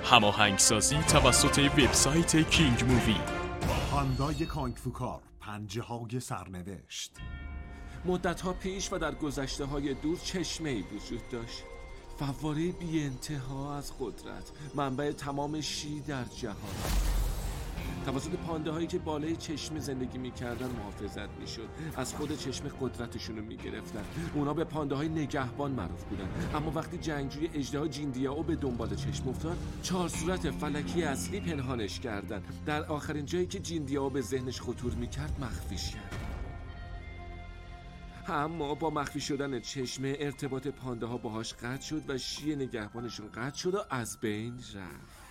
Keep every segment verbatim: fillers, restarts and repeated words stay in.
هماهنگسازی توسط وبسایت کینگ مووی. پاندای کانگفوکار، پنجه های سرنوشت. مدت‌ها پیش و در گذشته‌های دور چشمه‌ای وجود داشت، فواره بی انتها از قدرت، منبع تمام شی در جهان. توسط پانده هایی که بالای چشمه زندگی میکردن محافظت میشد. از خود چشمه قدرتشون رو میگرفتن. اونا به پانده های نگهبان معروف بودن. اما وقتی جنگجوی اژدها جیندیائو به دنبال چشم افتاد، چهار صورت فلکی اصلی پنهانش کردن. در آخرین جایی که جیندیائو به ذهنش خطور میکرد مخفیش کرد. اما با مخفی شدن چشمه ارتباط پانده ها باهاش قطع شد و شی نگهبانشون قطع شد و از بین رفت.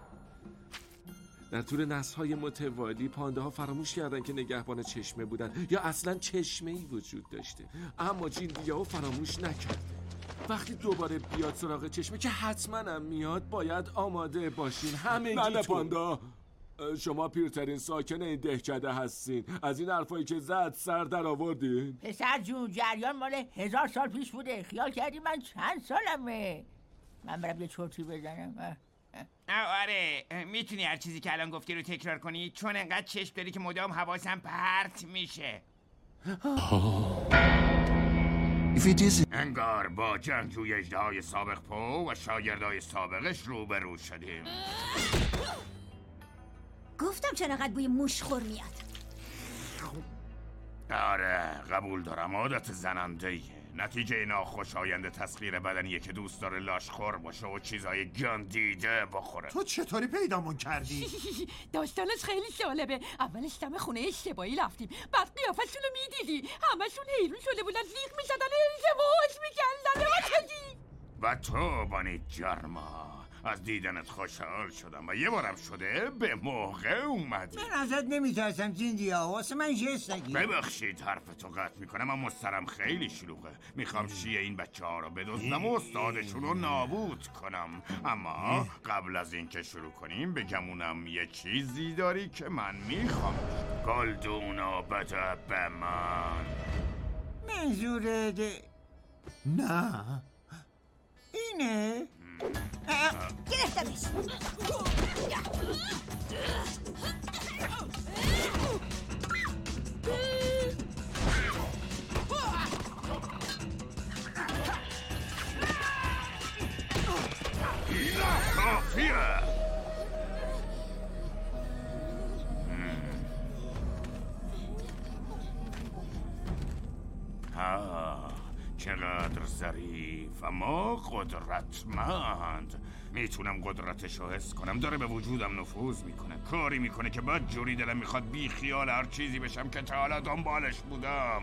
در طول نسل‌های متوالی پانده ها فراموش کردن که نگهبان چشمه بودن یا اصلا چشمه‌ای وجود داشته، اما جیندیائو فراموش نکرد. وقتی دوباره بیاد سراغ چشمه که حتما هم میاد، باید آماده باشین همگی. بله پاندا، شما پیرترین ساکن این دهکده هستین. از این حرفایی که زد سر در آوردین؟ پسر جون، جریان مال هزار سال پیش بوده. خیال کردی من چند سالمه؟ من برم یه چرتی بزنم. آره، میتونی هر چیزی که الان گفتی رو تکرار کنی؟ چون انقدر چشم داری که مدام حواسم پرت میشه. انگار با جنگجوی اژدهای سابق پو و شاگردای سابقش روبرو شدیم. گفتم چرا قد بوی موشخور میاد. آره قبول دارم، عادت زننده‌ایه. نتیجه ناخوشایند تسخیر بدنیه که دوست داره لاشخور باشه و چیزای گندیده بخوره. تو چطوری پیدامون کردی؟ داستانش خیلی جالبه. اولش دم خونه اشتباهی رفتیم، بعد قیافشون رو میدیدی، همشون حیرون شده بودن، زیغ میزدن، ازدواج میکردن. و تو بانی جرما، از دیدنت خوشحال شدم و یه بارم شده به موقع اومدی. من ازت نمیترسم جیندیائو، واسه من جست نگی. ببخشید حرفتو قطع میکنم، اما سرم خیلی شلوغه. میخوام شیه این بچه ها رو بدزدم و استادشون رو نابود کنم. اما قبل از اینکه شروع کنیم بگمونم یه چیزی داری که من میخوام. گلدونو بده به من. منظوره ده... نه اینه؟ گرفتمش. اینا کافیه. ها چقدر ظریف اما قدرتمند. میتونم قدرتشو حس کنم، داره به وجودم نفوذ میکنه، کاری میکنه که بد جوری دلم میخواد بی خیال هر چیزی بشم که تا حالا دنبالش بودم.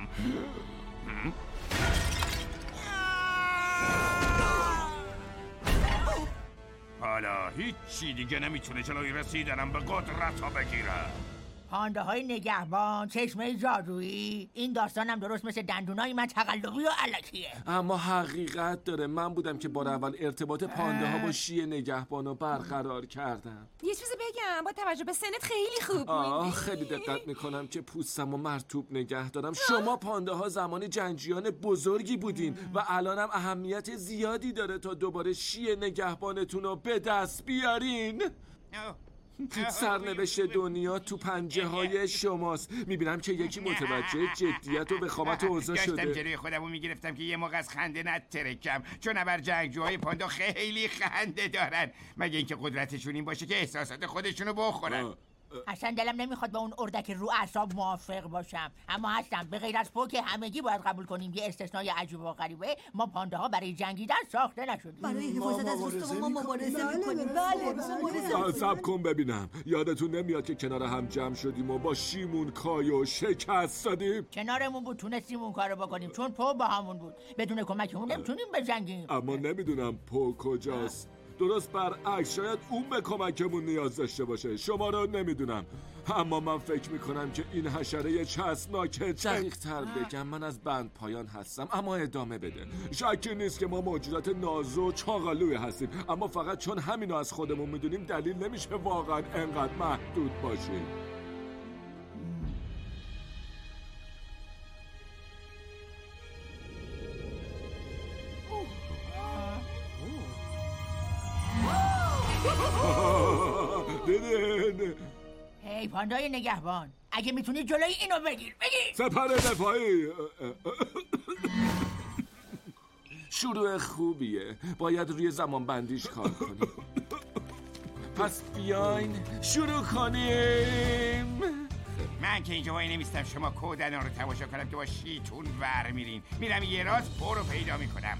حالا هیچی دیگه نمیتونه جلوی رسیدنم به قدرت ها بگیره. پانده های نگهبان، چشمه جادویی، این داستانم درست مثل دندونای من تقلبی و علکیه. اما حقیقت داره، من بودم که بار اول ارتباط پانده ها با شی نگهبان رو برقرار کردم. یه چیزی بگم، با توجه به سنت خیلی خوب. آه خیلی دقت میکنم که پوستم و مرطوب نگه دارم. شما پانده ها زمان جنگجویان بزرگی بودین و الانم اهمیت زیادی داره تا دوباره شی نگهبانتون رو به دست بیارین. سرنوشت دنیا تو پنجه های شماست. میبینم که یکی متوجه جدیت و بخامت اوضاع شده. داشتم جلوی خودمو میگرفتم که یه موقع از خنده نترکم، چون ابر جنگجوهای پاندا خیلی خنده دارن، مگه اینکه قدرتشون این باشه که احساسات خودشونو بخورن. اصلا دلم نمیخواد با اون اردک رو اعصاب موافق باشم، اما هستم. به غیر از پو که همگی باید قبول کنیم یه استثنای عجیب و غریبه، ما پانده ها برای جنگیدن ساخته نشدیم. برای حفاظت از رستم ما مبارزه میکنیم. بله صبر کن ببینم، یادتون نمیاد که کنار هم جمع شدیم و با شیمون کایو شکست دادیم؟ کنارمون بود، تونستیم اون کارو بکنیم چون پو با همون بود. بدون کمکمون نمیتونیم بجنگیم. اما نمیدونم پو کجاست. درست برعکس، شاید اون به کمکمون نیاز داشته باشه. شما رو نمیدونم، اما من فکر میکنم که این حشره چسبناک. دقیق تر بگم من از بند پایان هستم، اما ادامه بده. شکی نیست که ما موجودات نازو و چاقالوی هستیم، اما فقط چون همینو از خودمون میدونیم دلیل نمیشه واقعا انقدر محدود باشیم. دیدین؟ هی پاندای نگهبان، اگه میتونی جلوی اینو بگیر بگیر. سپر دفاعی. شروع خوبیه، باید روی زمان بندیش کار کنیم. پس بیاین شروع کنیم. من که اینجا وای نمیستم شما کودنا رو تماشا کنم که با شیطون ور میرین. میرم یه راست پر رو پیدا میکنم.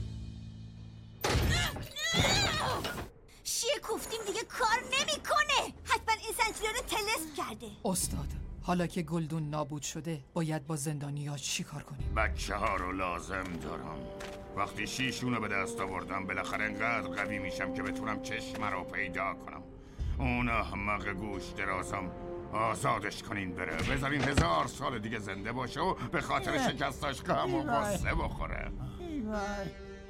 شیه کوفتیم دیگه کار نمیکنه. حتما این زنجیره رو تلسم کرده. استاد، حالا که گلدون نابود شده باید با زندانی‌ها چی کار کنیم؟ بچه ها رو لازم دارم. وقتی شیشون رو به دست آوردم بالاخره انقدر قوی میشم که بتونم چشم رو پیدا کنم. اون احمق گوش درازم آزادش کنین بره، بذارین هزار سال دیگه زنده باشه و به خاطر شکستاش غم و غصه بخوره. ایوای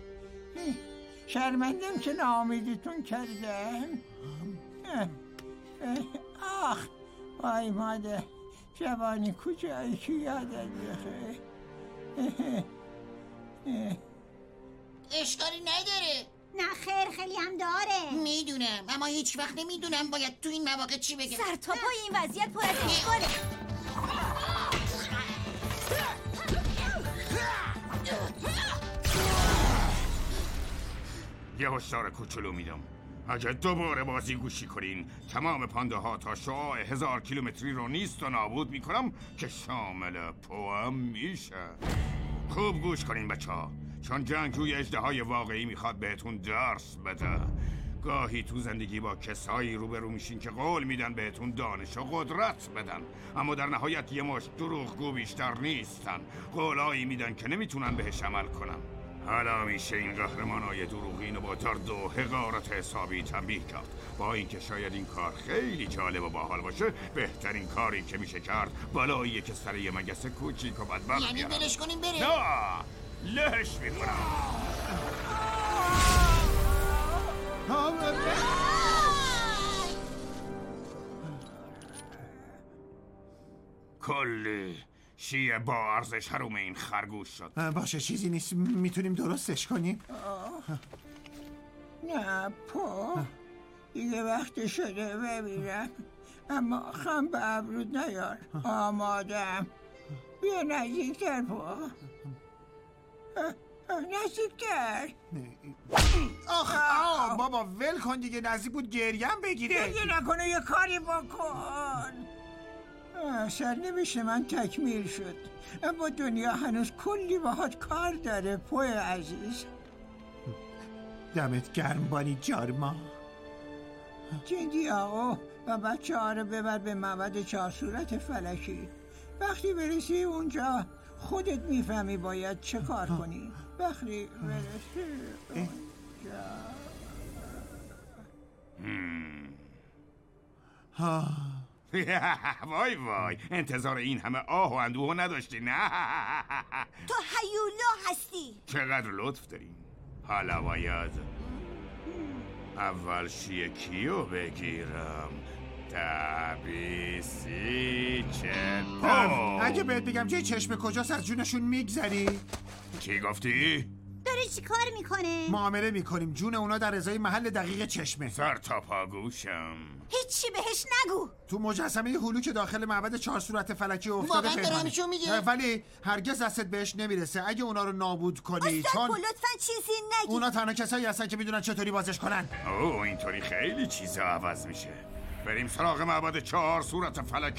شرمندم که ناامیدیتون کردم. آخ وای ماده جوانی کجایی که یادت بخیر. اشکالی نداره. نه خیر خیلی هم داره. میدونم اما هیچ وقت نمیدونم باید تو این مواقع چی بگم. سر تا پای این وضعیت پر از اشکاله. یه هشدار کوچولو میدم، اگه دوباره بازی گوشی کنین تمام پانده ها تا شعاع هزار کیلومتری رو نیست و نابود میکنم که شامل پوام میشه. خوب گوش کنین بچه ها، چون جنگجوی اژدهای واقعی میخواد بهتون درس بده. گاهی تو زندگی با کسایی روبرو میشین که قول میدن بهتون دانش و قدرت بدن، اما در نهایت یه مشت دروغگو بیشتر نیستن. قولایی میدن که نمیتونن بهش عمل کنن. حالا میشه این قهرمانای دروغین رو با درد و حقارت حسابی تنبیه کرد. با اینکه شاید این کار خیلی جالب و باحال باشه، بهترین کاری که میشه کرد بالاییه که سر یه مگس کوچیک و بدبخت یعنی بیارم. دلش کنیم بره؟ نه لهش میکنم. کلی شیه با ارزش حروم این خرگوش شد. باشه چیزی نیست، میتونیم درستش کنیم. نه پا دیگه وقت شده بمیرم، اما خم به ابرود نیار. آمادم. بیا نزدیکتر پا. نزدیکتر. آخ آه بابا ول کن دیگه، نزدیک بود گریم بگیره. دیگه نکنه یه کاری بکن. سرنوشت من تکمیل شد، اما دنیا هنوز کلی باهات کار داره پوی عزیز. دمت گرم بانی جارما. جندی آقا و بچه ها رو ببر به معبد چهار صورت فلکی. وقتی برسی اونجا خودت میفهمی باید چه کار کنی. وقتی برسی اونجا وای وای انتظار این همه آه و اندوه نداشتی. نه تو هیولا هستی. چقدر لطف دارین. حالا باید اول شیه کیو بگیرم. تبیسی چطور؟ اگه بهت بگم چه چشم کجاست از جونشون میگذری؟ چی گفتی؟ داره چی کار میکنه؟ معامله میکنیم، جون اونا در ازای محل دقیق چشمه. سر تا پا گوشم. هیچی بهش نگو. تو مجسمه هلو که داخل معبد چهار صورت فلکی افتاده واقعا داره همیشو میگه؟ ولی هرگز دستت بهش نمیرسه اگه اونا رو نابود کنی. استاد چون لطفا چیزی نگی. اونا تنها کسایی هستن که میدونن چطوری بازش کنن. اوه اینطوری خیلی چیزا عوض میشه. بریم سراغ معبد چهار صورت فلکی.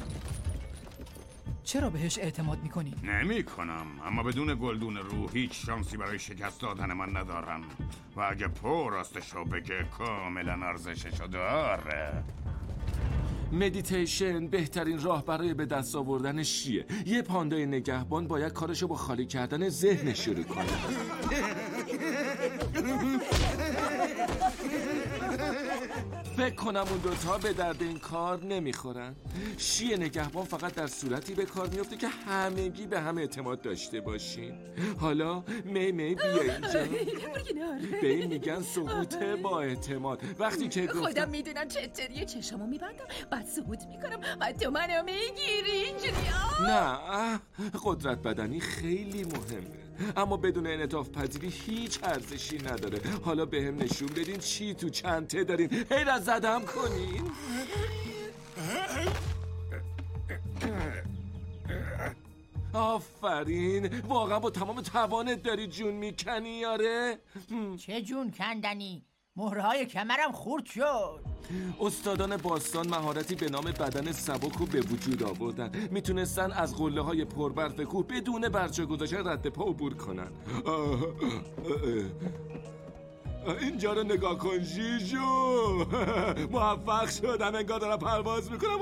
چرا بهش اعتماد میکنی؟ نمی کنم، اما بدون گلدون روح هیچ شانسی برای شکست دادن من ندارم. و اگه پر راستشو بگه کاملا ارزششو داره. مدیتیشن بهترین راه برای به دست آوردن شیه. یه پاندای نگهبان باید کارشو با خالی کردن ذهن شروع کنه. فکر کنم اون دوتا به درد این کار نمیخورن. شیه نگهبان فقط در صورتی به کار میفته که همگی به هم اعتماد داشته باشین. حالا می می بیا اینجا. به این میگن سقوط با اعتماد. وقتی که گفتم خودم میدونم چطوریه، چشمو میبندم بعد سقوط میکنم بعد تو منو میگیری اینجوری. نه، قدرت بدنی خیلی مهمه، اما بدون انعطاف پذیری هیچ ارزشی نداره. حالا به هم نشون بدین چی تو چنته دارین. هی را زدم کنین. آفرین، واقعا با تمام توانت داری جون میکنی یاره. چه جون کندنی؟ مهرهای کمرم خورد شد. استادان باستان مهارتی به نام بدن سبک رو به وجود آوردن. میتونستن از قله های پربرف کوه بدون برجا گذاشتن رد پا عبور کنن. آه، آه، آه. اینجا رو نگاه کن جیجو. موفق شدم، انگار دارم پرواز میکنم.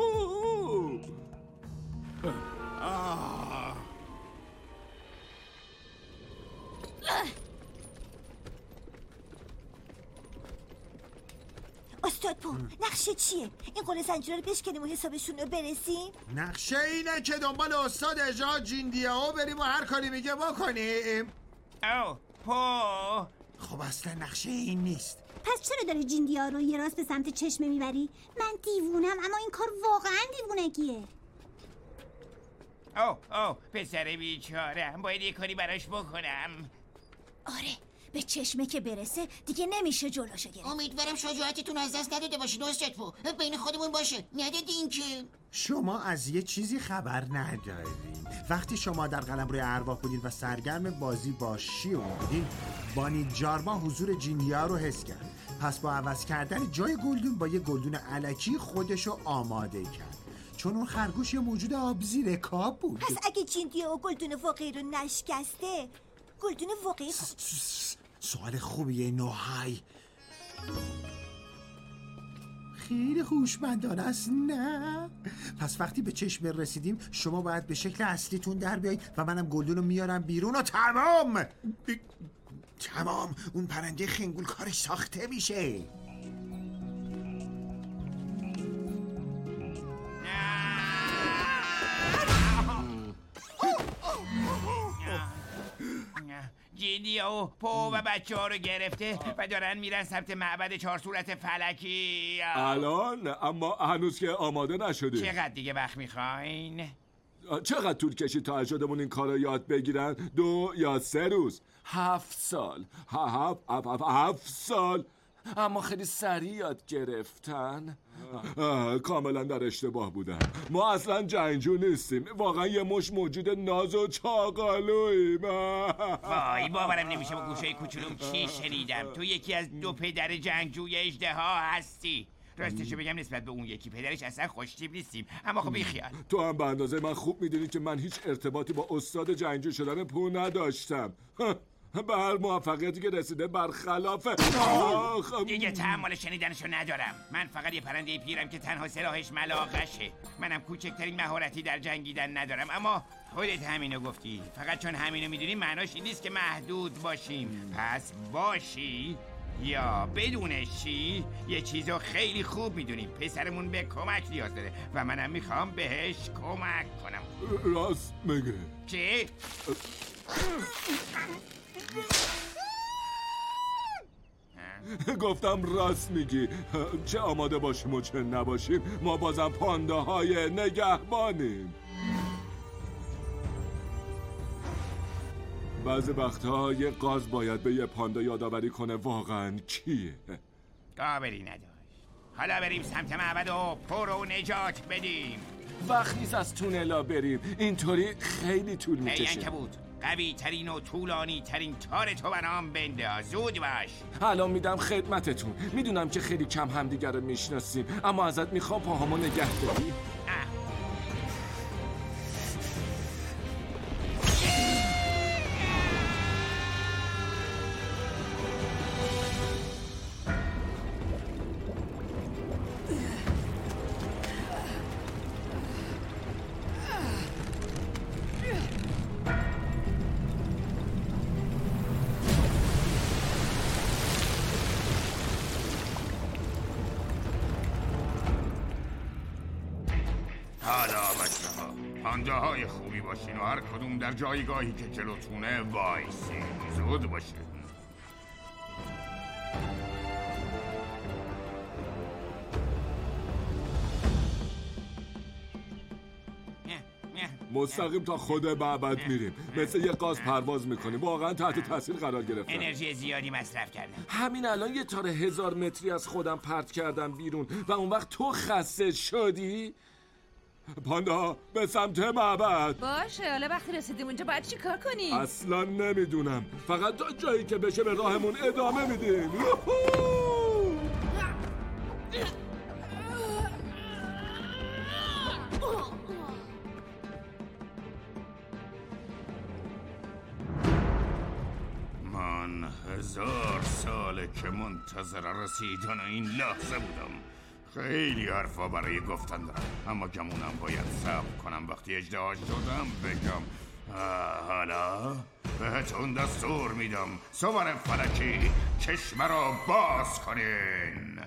استاد پو، نقشه چیه؟ این قله زنجیره رو بشکنیم و حسابشون رو برسیم؟ نقشه اینه که دنبال استاد اجاد جیندیاو بریم و هر کاری میگه بکنیم. او پو، خب اصلا نقشه این نیست. پس چرا داری جیندیا رو یه راست به سمت چشمه میبری؟ من دیوونم، اما این کار واقعا دیوونگیه. او او پسر بیچارم، باید یه کاری براش بکنم. آره، به چشمه که برسه دیگه نمیشه جلوشو گرفت. امیدوارم شجاعتتون از دست نداده باشید استاد پو. بین خودمون باشه، ندیدین که شما از یه چیزی خبر ندارین. وقتی شما در قلمرو ارواح بودین و سرگرم بازی با شیون بودین، بانی جارما حضور جینیا رو حس کرد. پس با عوض کردن جای گلدون با یه گلدون الکی خودشو آماده کرد، چون اون خرگوش یه موجود آبزیر کاب بود. پس اگه جیندیا و گلدون واقعی رو نشکسته، گلدون واقعی سوال خوبیه نوهای. خیلی هوشمندانه است نه؟ پس وقتی به چشم رسیدیم شما باید به شکل اصلیتون در بیایید و منم گلدون رو میارم بیرون و تمام ب... تمام اون پرنده خنگول کارش ساخته میشه. جیندیا و پو و بچه ها رو گرفته و دارن میرن سمت معبد چهار صورت فلکی. الان؟ اما هنوز که آماده نشدیم. چقدر دیگه وقت میخواین؟ چقدر طول کشید تا اجدادمون این کار رو یاد بگیرن؟ دو یا سه روز؟ هفت سال. هفت هفت هفت هفت سال؟ اما خیلی سریع یاد گرفتن. کاملا در اشتباه بودم. ما اصلا جنگجو نیستیم، واقعا یه مش موجود ناز و چاقالوییم. وای باورم نمیشه با گوشه کوچولوم چی شنیدم. تو یکی از دو پدر جنگجوی اژدها هستی. راستشو بگم نسبت به اون یکی پدرش اصلا خوشتیپ نیستیم، اما خب بیخیال. تو هم به اندازه من خوب میدونی که من هیچ ارتباطی با استاد جنگجو شدن پو نداشتم. به هر موفقیتی که رسیده برخلاف دیگه تحمل شنیدنشو ندارم. من فقط یه پرنده پیرم که تنها سلاحش ملاقشه. منم کوچکترین مهارتی در جنگیدن ندارم، اما خودت همینو گفتی. فقط چون همینو میدونی معناش این نیست که محدود باشیم. پس باشی یا بدونش چی، یه چیزو خیلی خوب میدونیم. پسرمون به کمک نیاز داره و منم میخوام بهش کمک کنم. راست میگه. چی؟ گفتم راست میگی. چه آماده باشیم و چه نباشیم، ما بازم پانداهای نگهبانیم. بعضی وقتها یه قاز باید به یه پاندا یادآوری کنه واقعا کیه. قابلی نداشت. حالا بریم سمت معبد و پر و نجات بدیم. وقت نیست از تونلا بریم، اینطوری خیلی طول میکشه. ای عنکبوت، قوی ترین و طولانی ترین تار تو برام بنده. زود باش. الان میدم خدمتتون. میدونم که خیلی کم همدیگر رو میشناسیم، اما ازت میخوام پاهامو نگه داری. پانداهای خوبی باشین و هر کدوم در جایگاهی که جلوتونه وایسین. زود باشین. مستقیم تا خود معبد میریم، مثل یه قاز پرواز میکنیم. واقعا تحت تاثیر قرار گرفتم. انرژی زیادی مصرف کردم. همین الان یه تار هزار متری از خودم پرت کردم بیرون و اون وقت تو خسته شدی؟ پاندا به سمت معبد. باشه، حالا وقتی رسیدیم اونجا باید چی کار کنیم؟ اصلا نمیدونم، فقط تا جایی که بشه به راهمون ادامه میدیم. من هزار ساله که منتظر رسیدن این لحظه بودم. خیلی حرفا برای گفتن دارم، اما گمونم باید صبر کنم. وقتی اژدها شدم بگم. حالا بهتون دستور میدم سوار فلکی چشمه را باز کنین.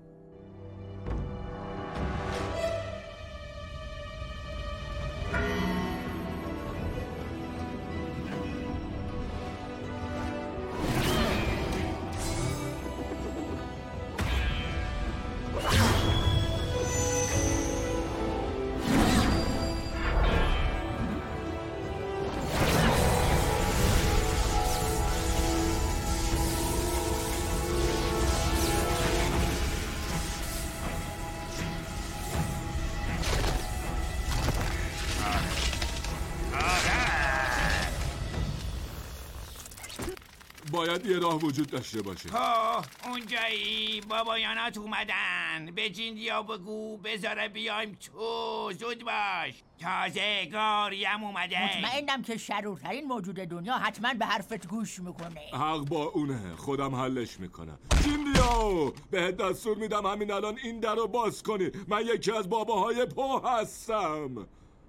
باید یه راه وجود داشته باشه. ها اونجایی بابایانات اومدن. به جیندیا بگو بذاره بیایم تو. زود باش، تازه گاریم اومده. مطمئنم که شرورترین موجود دنیا حتما به حرفت گوش میکنه. حق با اونه، خودم حلش میکنم. جیندیا بهت دستور میدم همین الان این در رو باز کنی. من یکی از باباهای پو هستم.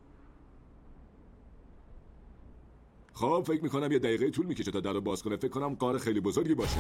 خب فکر میکنم یه دقیقه طول میکشه تا در رو باز کنه. فکر کنم کار خیلی بزرگی باشه.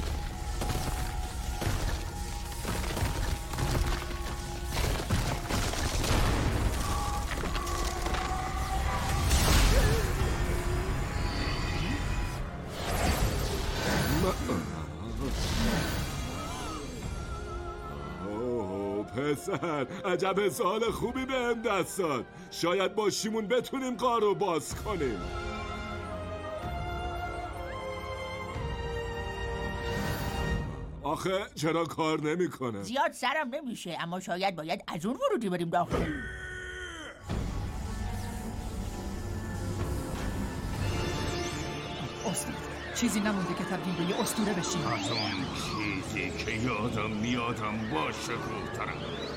اوه پسر، عجب سوال خوبی بهم دست داد. شاید با شیمون بتونیم کار رو باز کنیم. آخه چرا کار نمیکنه؟ زیاد سرم نمیشه، اما شاید باید از اون ورودی بریم داخل. استاد چیزی نمونده که تبدیل به یه اسطوره بشیم. از اون چیزی که یادم میادم باشه روترم.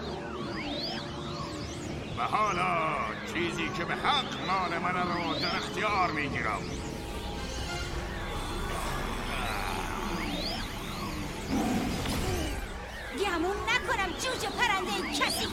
و حالا چیزی که به حق مال من رو در اختیار میگیرم. گمون نکنم جوجه پرنده کسی.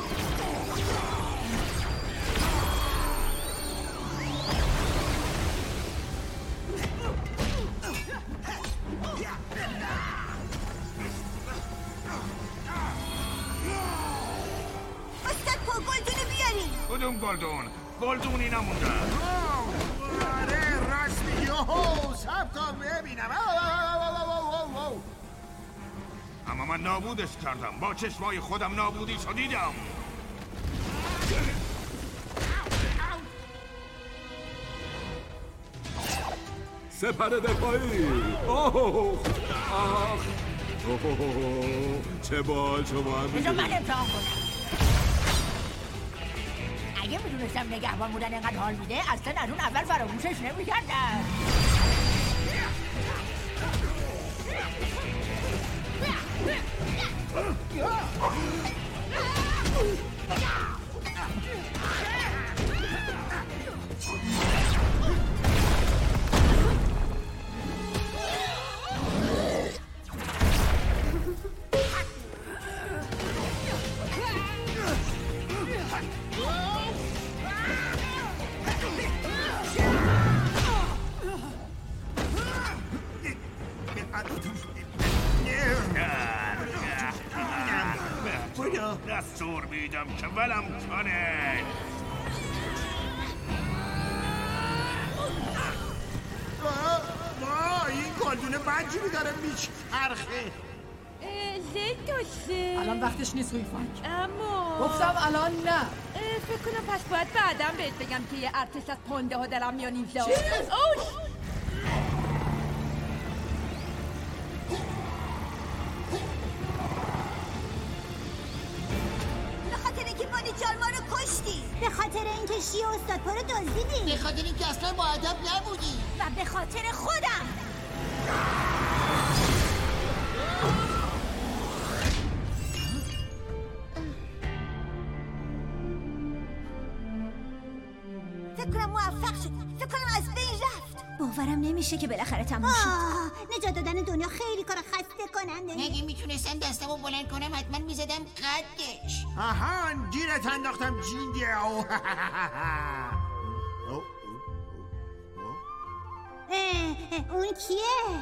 استاد پا گلدونو بیارین. کدوم گلدون؟ گلدونی نمونده. آره راست میگی. اوه سب کن ببینم. اما من نابودش کردم. با چشمای خودم نابودی شدیدم. سپر دفاعی. اوه آخ اوه چه بال شما هم بذار من امتحان کنم. اگه میدونستم نگهبان بودن اینقدر حال میده اصلا از اون اول فراموشش نمیکردم. دستور میدم که ولم کنه. با این گلدونه بنجوری داره میچرخه. زد داشته. الان وقتش نیست روی فانک. اما گفتم الان نه. فکر کنم پس باید بعدم بهت بگم که یه ارتش از پنده ها دارم میان اینجا. اوش! به خاطر اینکه بانی جارما رو کشتی، به خاطر اینکه شی و استاد پا رو دزدیدی، به خاطر اینکه اصلا با ادب نبودی و به خاطر خودم. فکر کنم موفق شد. فکر کنم از بین رفت. باورم نمیشه که بالاخره تموم شد. نجات دادن دنیا خیلی کار خسته کننده. اگه میتونستم دستمو بلند کنم حتما میزدم قدش. آهان گیرت انداختم جینگی. اون کیه؟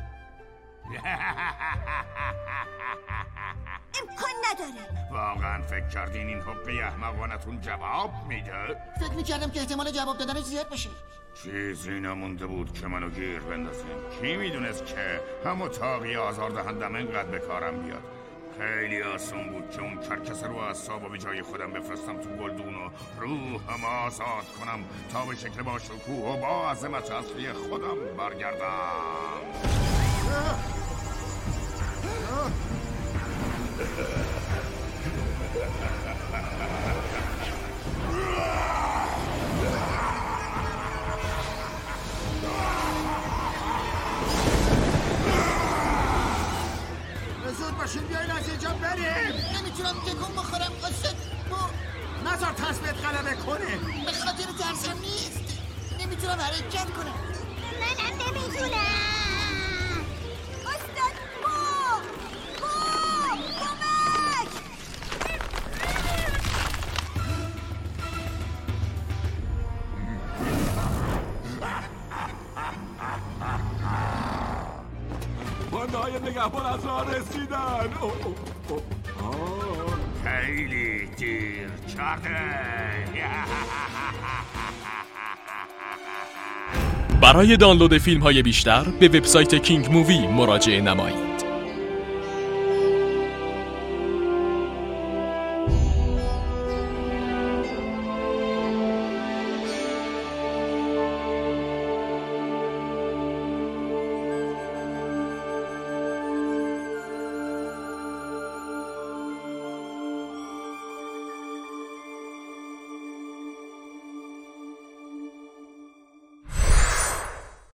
امکان نداره. واقعا فکر کردین این حقه احمقانتون جواب میده؟ فکر میکردم که احتمال جواب دادنش زیاد بشه. چیزی نمونده بود که منو گیر بندازین. کی میدونست که همو تاقی آزار دهندم انقدر به کارم بیاد. خیلی آسون بود که اون کرکس رو اعصابو به جای خودم بفرستم تو گلدون و روحم آزاد کنم تا به شکل با شکوه و با عظمت اصلی خودم برگردم. زود باشین بیاین از اینجا بریم. نمیتونم تکون بخورم استاد پا. نذار تصمیت غلبه کنه. به خاطر ترسم نیست. نمیتونم حرکت کنم. منم نمیتونم. استاد پا. پا. کمک. پانده های نگهبان از راه رسیدن. خیلی دیر کرده. برای دانلود فیلم های بیشتر به وبسایت کینگ مووی مراجعه نمایید.